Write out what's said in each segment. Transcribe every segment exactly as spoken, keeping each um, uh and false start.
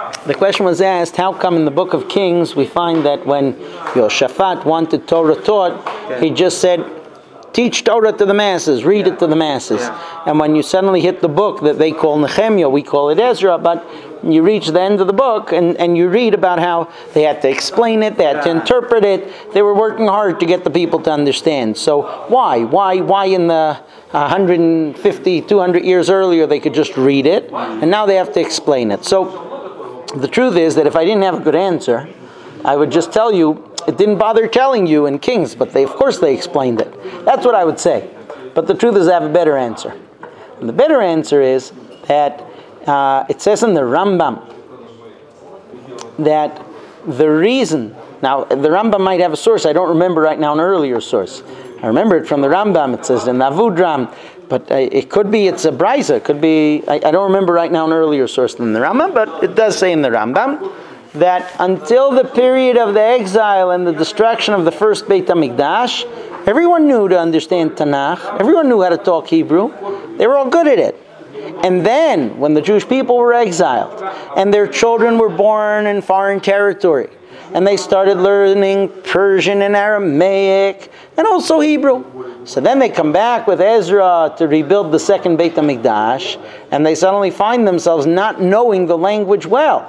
The question was asked, how come in the book of Kings we find that when Yehoshaphat wanted Torah taught, he just said, teach Torah to the masses, read it to the masses. And when you suddenly hit the book that they call Nehemiah, we call it Ezra, but you reach the end of the book and, and you read about how they had to explain it, they had to interpret it, they were working hard to get the people to understand. So why? Why Why in the one hundred fifty, two hundred years earlier they could just read it, and now they have to explain it? So the truth is that if I didn't have a good answer, I would just tell you, it didn't bother telling you in Kings, but they, of course they explained it. That's what I would say. But the truth is I have a better answer. And the better answer is that uh, it says in the Rambam that the reason, now the Rambam might have a source, I don't remember right now an earlier source. I remember it from the Rambam, it says in Avudram, but uh, it could be it's a Brisa, it could be, I, I don't remember right now an earlier source than the Rambam, but it does say in the Rambam that until the period of the exile and the destruction of the first Beit HaMikdash, everyone knew to understand Tanakh, everyone knew how to talk Hebrew, they were all good at it. And then, when the Jewish people were exiled, and their children were born in foreign territory, and they started learning Persian and Aramaic, and also Hebrew. So then they come back with Ezra to rebuild the second Beit HaMikdash, and they suddenly find themselves not knowing the language well.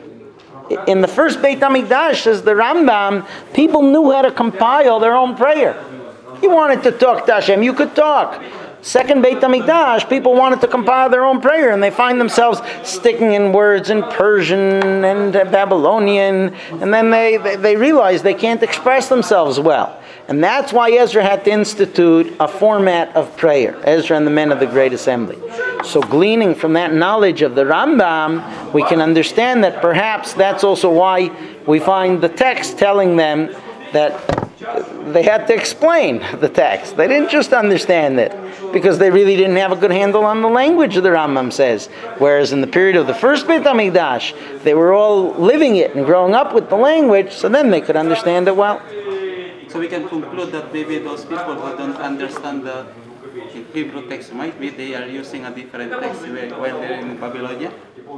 In the first Beit HaMikdash, says the Rambam, people knew how to compile their own prayer. You wanted to talk to Hashem, you could talk. Second Beit HaMikdash, people wanted to compile their own prayer, and they find themselves sticking in words in Persian and Babylonian, and then they, they, they realize they can't express themselves well. And that's why Ezra had to institute a format of prayer, Ezra and the men of the Great Assembly. So gleaning from that knowledge of the Rambam, we can understand that perhaps that's also why we find the text telling them that they had to explain the text. They didn't just understand it, because they really didn't have a good handle on the language, the Rambam says. Whereas in the period of the first Beit HaMikdash, they were all living it and growing up with the language, so then they could understand it well. So we can conclude that maybe those people who don't understand the Hebrew text, might be they are using a different text while they're in Babylonia?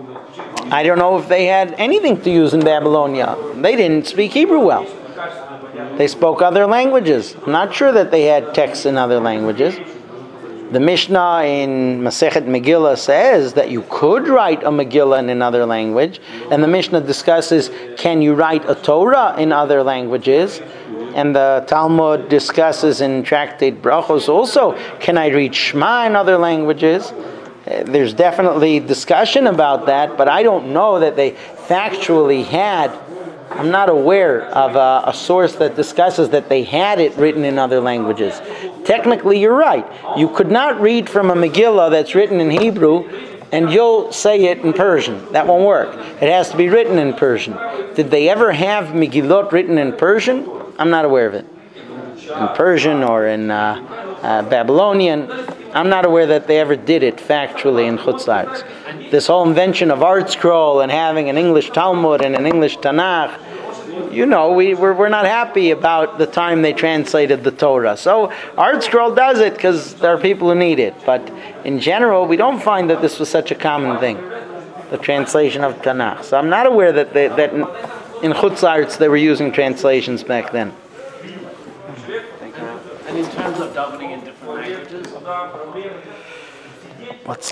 I don't know if they had anything to use in Babylonia. They didn't speak Hebrew well. They spoke other languages. I'm not sure that they had texts in other languages. The Mishnah in Masechet Megillah says that you could write a Megillah in another language, and the Mishnah discusses, can you write a Torah in other languages? And the Talmud discusses in Tractate Brachos also, can I read Shema in other languages? There's definitely discussion about that, but I don't know that they factually had, I'm not aware of a, a source that discusses that they had it written in other languages. Technically, you're right. You could not read from a Megillah that's written in Hebrew and you'll say it in Persian. That won't work. It has to be written in Persian. Did they ever have Megillot written in Persian? I'm not aware of it. In Persian or in uh, uh, Babylonian, I'm not aware that they ever did it factually in Chutz La'aretz. This whole invention of Art Scroll and having an English Talmud and an English Tanakh, you know, we, we're, we're not happy about the time they translated the Torah. So Art Scroll does it because there are people who need it. But in general, we don't find that this was such a common thing, the translation of Tanakh. So I'm not aware that they, that in, in Chutz La'aretz they were using translations back then. And in terms of davening in different languages? What's